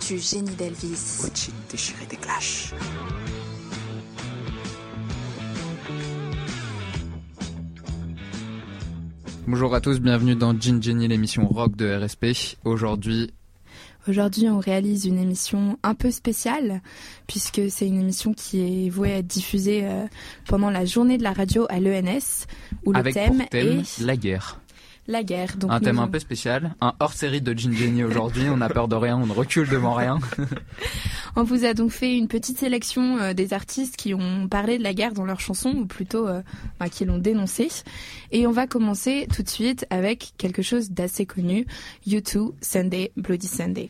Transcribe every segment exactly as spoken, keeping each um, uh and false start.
du génie d'Elvis. Au jean déchiré des Clash. Bonjour à tous, bienvenue dans Gin Jenny, l'émission rock de R S P. Aujourd'hui, Aujourd'hui, on réalise une émission un peu spéciale, puisque c'est une émission qui est vouée à être diffusée euh, pendant la journée de la radio à l'E N S, où avec le thème, pour thème est la guerre. La guerre. Donc un thème nous... un peu spécial, un hors-série de Gin Jenny aujourd'hui, on a peur de rien, on ne recule devant rien. On vous a donc fait une petite sélection euh, des artistes qui ont parlé de la guerre dans leurs chansons, ou plutôt euh, bah, qui l'ont dénoncée. Et on va commencer tout de suite avec quelque chose d'assez connu, U deux, Sunday, Bloody Sunday.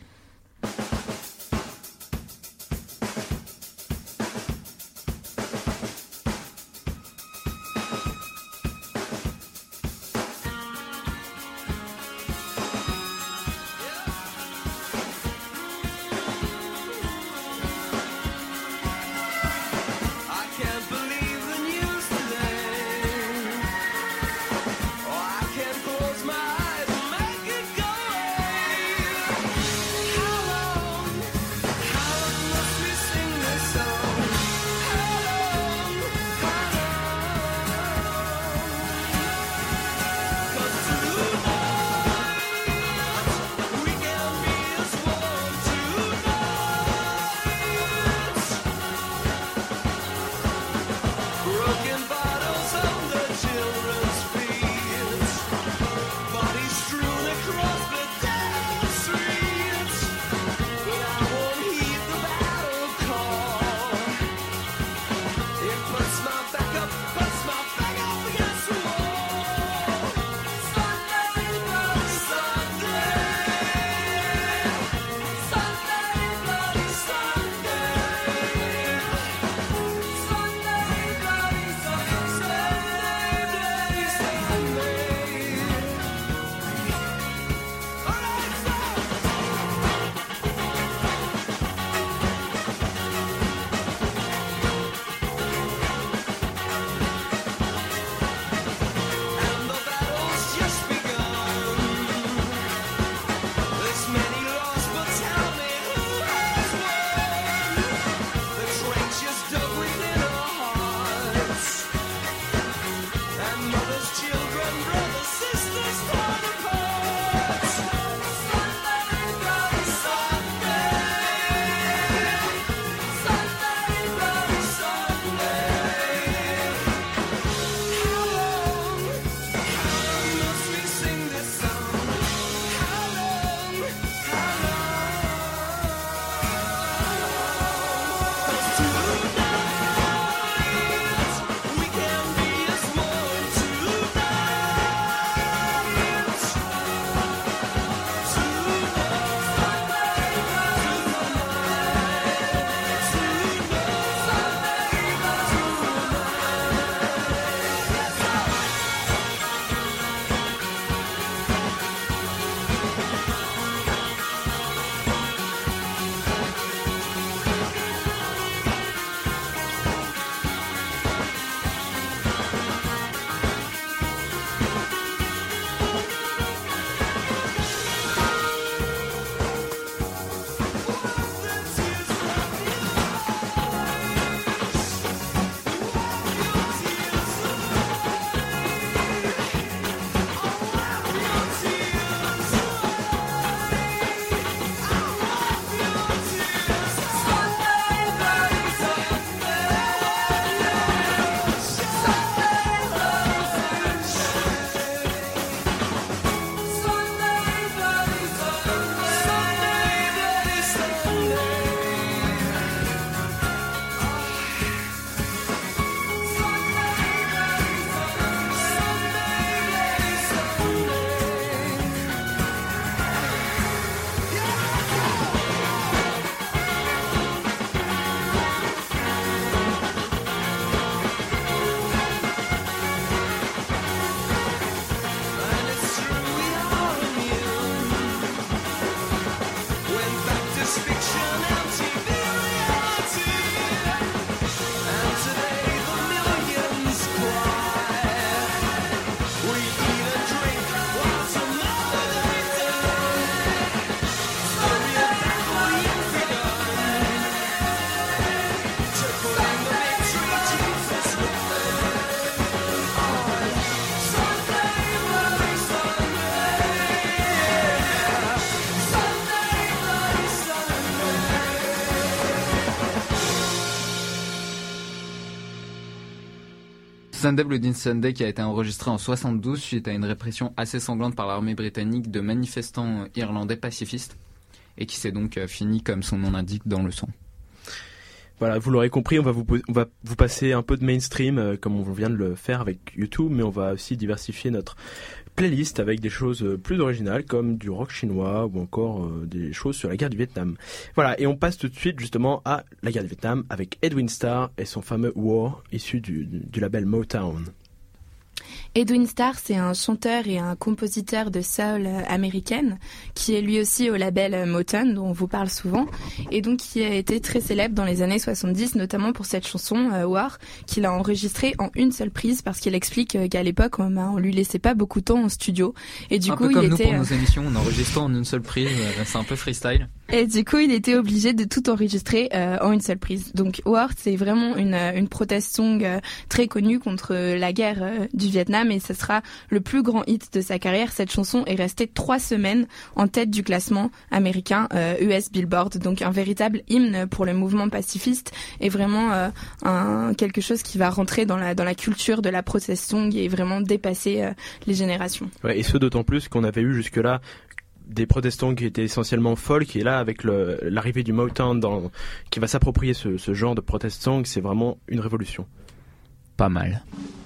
Sunday Bloody Sunday qui a été enregistré en soixante-douze suite à une répression assez sanglante par l'armée britannique de manifestants irlandais pacifistes et qui s'est donc fini comme son nom l'indique dans le sang. Voilà, vous l'aurez compris, on va vous, on va vous passer un peu de mainstream euh, comme on vient de le faire avec YouTube, mais on va aussi diversifier notre playlist avec des choses plus originales comme du rock chinois ou encore euh, des choses sur la guerre du Vietnam. Voilà, et on passe tout de suite justement à la guerre du Vietnam avec Edwin Starr et son fameux War issu du, du label Motown. Edwin Starr, c'est un chanteur et un compositeur de soul américaine qui est lui aussi au label Motown, dont on vous parle souvent, et donc qui a été très célèbre dans les années soixante-dix, notamment pour cette chanson euh, War, qu'il a enregistrée en une seule prise, parce qu'il explique euh, qu'à l'époque, on, on lui laissait pas beaucoup de temps en studio, et du un coup, peu comme il nous était pour nos émissions, on enregistre en une seule prise, euh, c'est un peu freestyle. Et du coup, il était obligé de tout enregistrer euh, en une seule prise. Donc, War, c'est vraiment une, une protest song euh, très connue contre la guerre euh, du Vietnam, et ce sera le plus grand hit de sa carrière. Cette chanson est restée trois semaines en tête du classement américain euh, U S Billboard. Donc, un véritable hymne pour le mouvement pacifiste et vraiment euh, un, quelque chose qui va rentrer dans la, dans la culture de la protest song et vraiment dépasser euh, les générations. Ouais, et ce d'autant plus qu'on avait eu jusque-là des protestants qui étaient essentiellement folk, et là avec le, l'arrivée du Motown dans, qui va s'approprier ce, ce genre de protestants, c'est vraiment une révolution. Pas mal.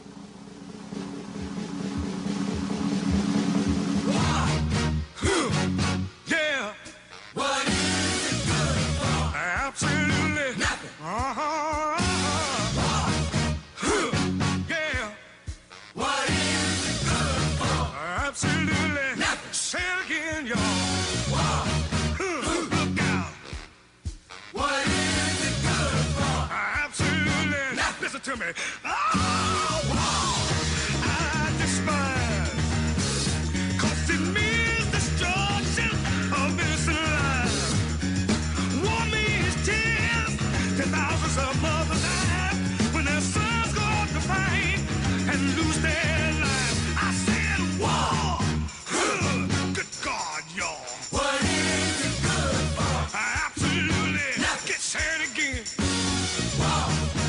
To me. Oh, wow. I despise, 'cause it means destruction of innocent lives. War means tears, ten thousands of mothers die when their sons go out to fight and lose their lives. I said war. Good God, y'all. What is it good for? Absolutely. Nothing. Get sad again. Wow.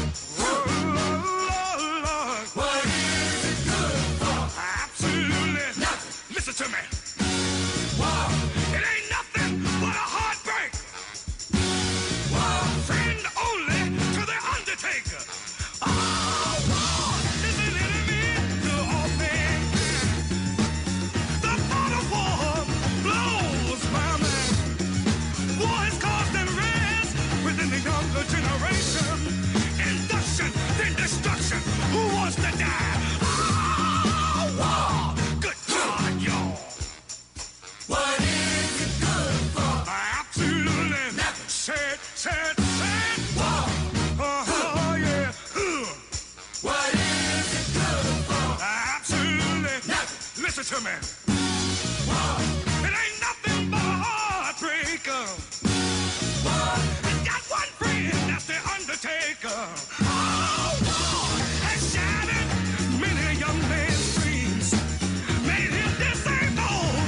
To me. Wow. It ain't nothing but a heartbreak. Wow. Friend only to the undertaker. Oh, war is an enemy to all mankind. The thought of war blows my mind. War has caused unrest within the younger generation. Induction, then destruction. Who wants to die? Oh, war. Good God, y'all. What is it good for? Absolutely nothing. Said, said, said. War. Oh, yeah. Uh. What is it good for? Absolutely nothing. Listen to me. War. It ain't nothing but a heartbreaker. War. I got one friend, that's the undertaker. Oh, war has shattered many a young man's dreams. Made him disabled.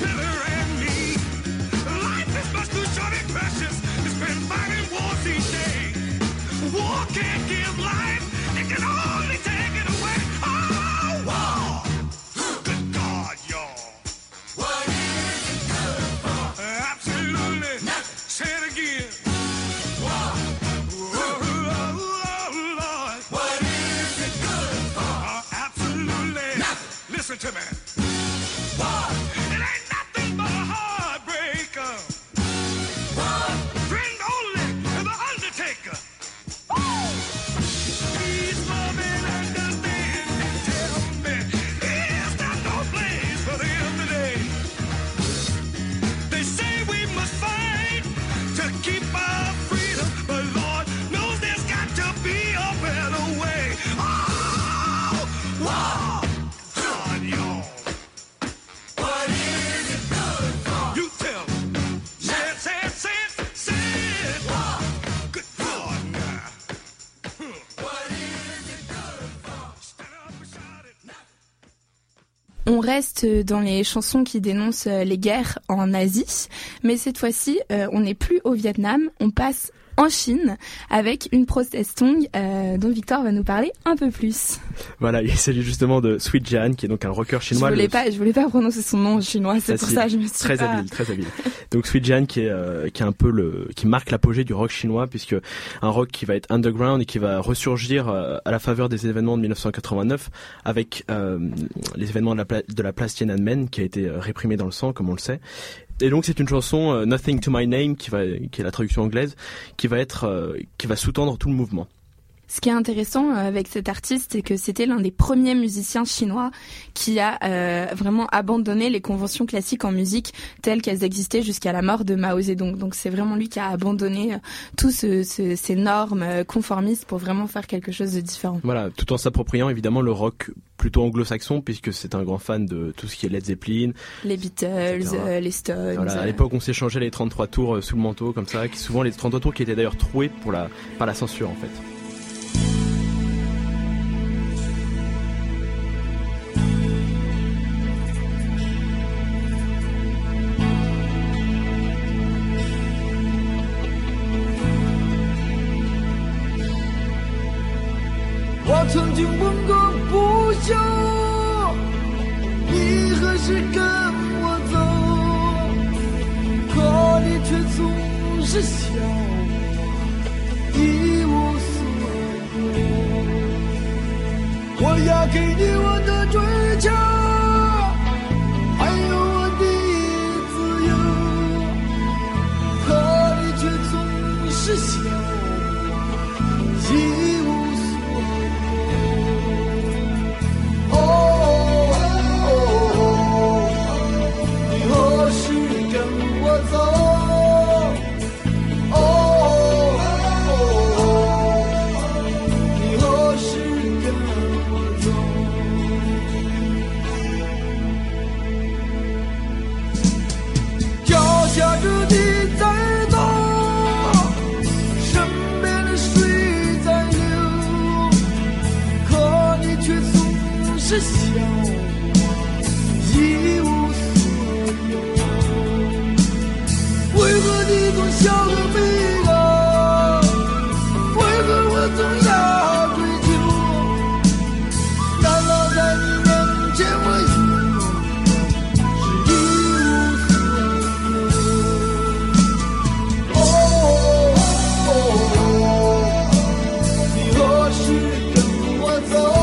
Precious, it's been fighting wars each day. War can't give life, it can only take it away. Oh, war! Good God, y'all. What is it good for? Absolutely nothing. Say it again. War. Oh, oh, Lord. What is it good for? Uh, absolutely nothing. Listen to me. War. It ain't nothing but a heartbreaker. Friend only to the undertaker. Oh! Please love and understand and tell me, is there no place for them today? They say we must fight to keep our freedom, but Lord knows there's got to be a better way. Oh! Wow! God, y'all. What is it good for? You tell me. Say it, say it, say it. On reste dans les chansons qui dénoncent les guerres en Asie, mais cette fois-ci, euh, on n'est plus au Vietnam, on passe en Chine avec une protest song euh, dont Victor va nous parler un peu plus. Voilà, il s'agit justement de Sweet Jan, qui est donc un rocker chinois. Je voulais le... pas, je voulais pas prononcer son nom chinois, c'est Facile. pour ça que je me suis très pas... habile, très habile. Donc Sweet Jan, qui est euh, qui est un peu le, qui marque l'apogée du rock chinois, puisque un rock qui va être underground et qui va ressurgir euh, à la faveur des événements de dix-neuf cent quatre-vingt-neuf, avec euh, les événements de la, pla- de la place Tiananmen, qui a été euh, réprimée dans le sang, comme on le sait. Et donc c'est une chanson euh, Nothing to My Name, qui va, qui est la traduction anglaise, qui va être, euh, qui va sous-tendre tout le mouvement. Ce qui est intéressant avec cet artiste, c'est que c'était l'un des premiers musiciens chinois qui a euh, vraiment abandonné les conventions classiques en musique telles qu'elles existaient jusqu'à la mort de Mao Zedong. Donc c'est vraiment lui qui a abandonné euh, tous ce, ce, ces normes conformistes pour vraiment faire quelque chose de différent. Voilà, tout en s'appropriant évidemment le rock plutôt anglo-saxon, puisque c'est un grand fan de tout ce qui est Led Zeppelin, les Beatles, euh, les Stones. Voilà, à l'époque on s'échangeait les trente-trois tours euh, sous le manteau comme ça, qui souvent les trente-trois tours qui étaient d'ailleurs troués pour la, par la censure en fait. 我曾经问个不休，你何时跟我走？可你却总是笑我一无所有。我要给你我的追求，还有我的自由，可你却总是笑我一无所有。是笑我一无所有，为何你总笑个没个？为何我总要追求？难道在你面前我是一无所有？哦哦哦，你何时跟我走？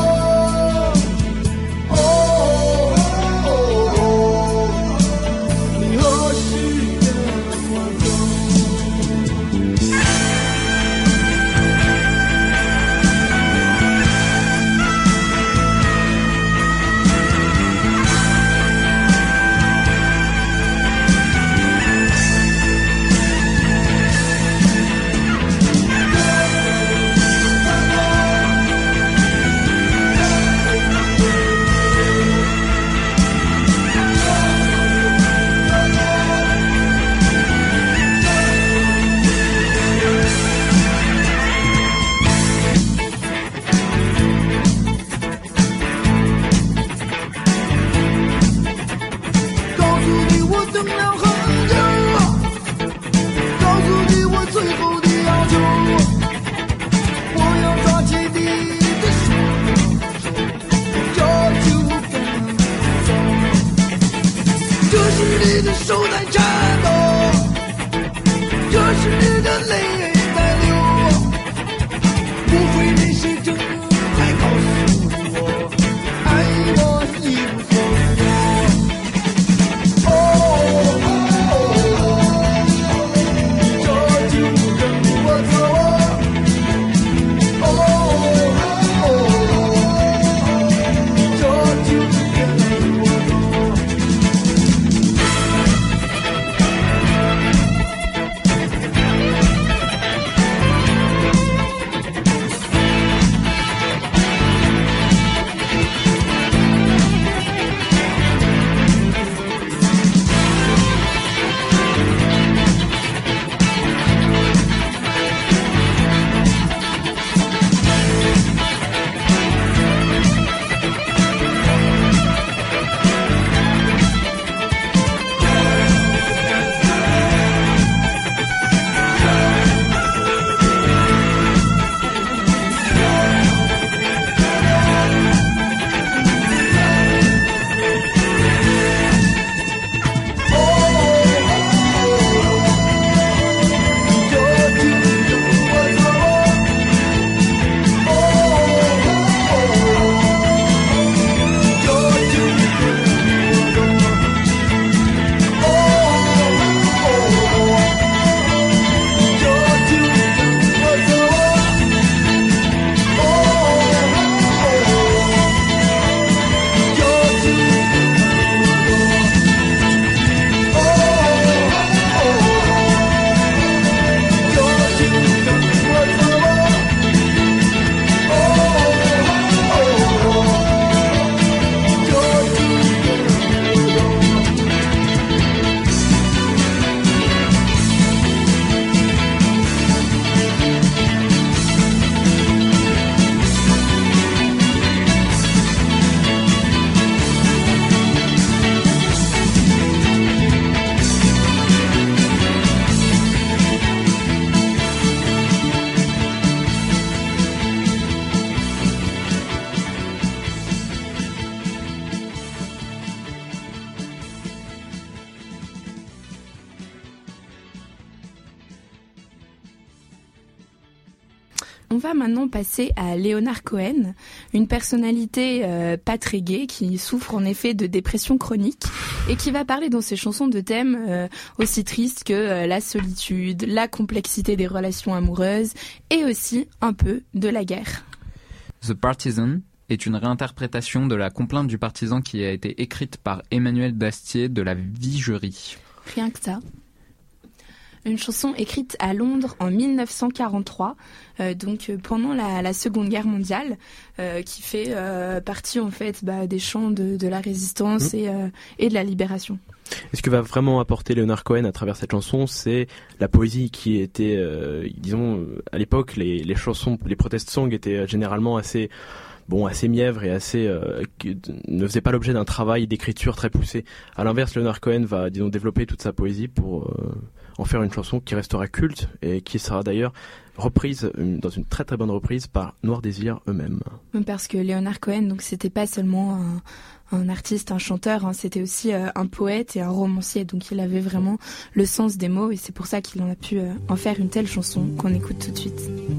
On va maintenant passer à Leonard Cohen, une personnalité euh, pas très gaie qui souffre en effet de dépression chronique et qui va parler dans ses chansons de thèmes euh, aussi tristes que euh, la solitude, la complexité des relations amoureuses et aussi un peu de la guerre. The Partisan est une réinterprétation de la complainte du partisan qui a été écrite par Emmanuel Dastier de la Vigerie. Rien que ça. Une chanson écrite à Londres en mille neuf cent quarante-trois, euh, donc euh, pendant la, la Seconde Guerre mondiale, euh, qui fait euh, partie en fait bah, des chants de, de la résistance mmh. et, euh, et de la libération. Et ce que va vraiment apporter Leonard Cohen à travers cette chanson, c'est la poésie qui était, euh, disons, à l'époque, les, les chansons, les protest songs étaient généralement assez... bon, assez mièvre et assez euh, qui ne faisait pas l'objet d'un travail d'écriture très poussé. À l'inverse, Leonard Cohen va, disons, développer toute sa poésie pour euh, en faire une chanson qui restera culte et qui sera d'ailleurs reprise une, dans une très très bonne reprise par Noir Désir eux-mêmes. Parce que Leonard Cohen, donc c'était pas seulement un, un artiste, un chanteur, hein, c'était aussi euh, un poète et un romancier. Donc il avait vraiment le sens des mots et c'est pour ça qu'il en a pu euh, en faire une telle chanson qu'on écoute tout de suite.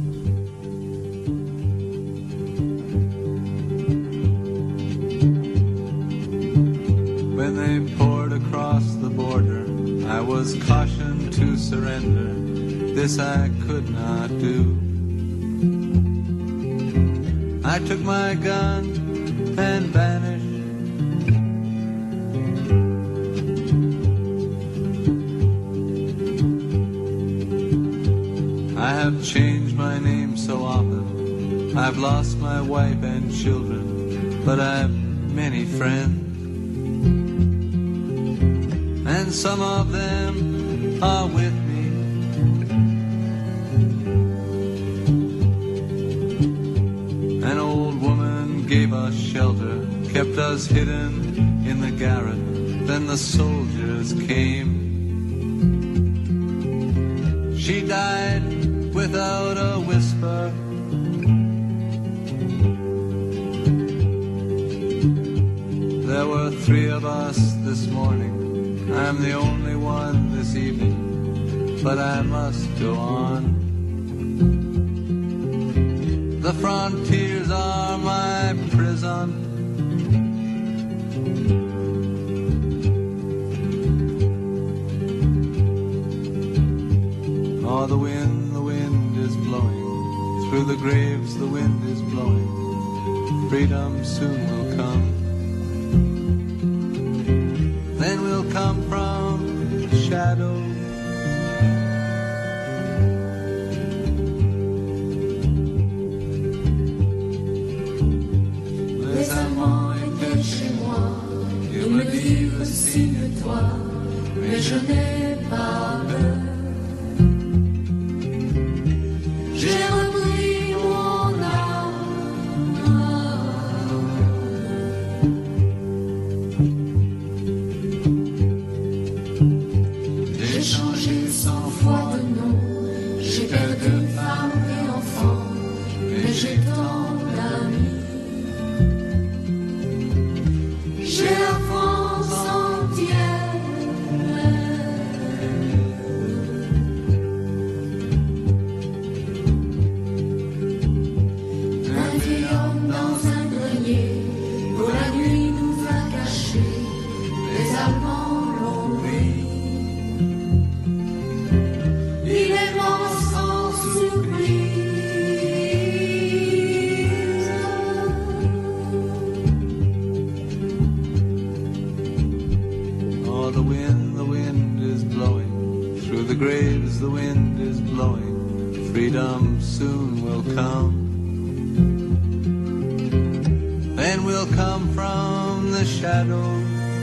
When they poured across the border, I was cautioned to surrender. This I could not do. I took my gun and vanished. I have changed my name so often. I've lost my wife and children, but I've many friends. And some of them are with me. An old woman gave us shelter, kept us hidden in the garret. Then the soldiers came. She died without a whisper. There were three of us this morning. I'm the only one this evening, but I must go on. The frontiers are my prison. Oh, the wind, the wind is blowing. Through the graves the wind is blowing. Freedom soon will come. Then we'll come from the shadow. Les amants étaient chez moi, ils me dirent signe-toi, mais je n'ai pas peur. J'ai repris mon âme. J'ai changé cent fois de nom, j'ai perdu femme et enfant, mais j'ai tant d'amis. J'ai la France entière. Un vieil homme dans un grenier, pour la nuit nous a cachés, les Allemands l'ont pris. Il est mort sans surprise. Oh, the wind, the wind is blowing. Through the graves the wind is blowing. Freedom soon will come. Then we'll come from the shadow.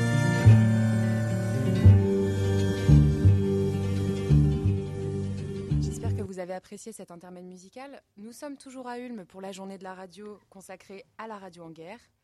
J'espère que vous avez apprécié cet intermède musical. Nous sommes toujours à Ulm pour la journée de la radio consacrée à la radio en guerre.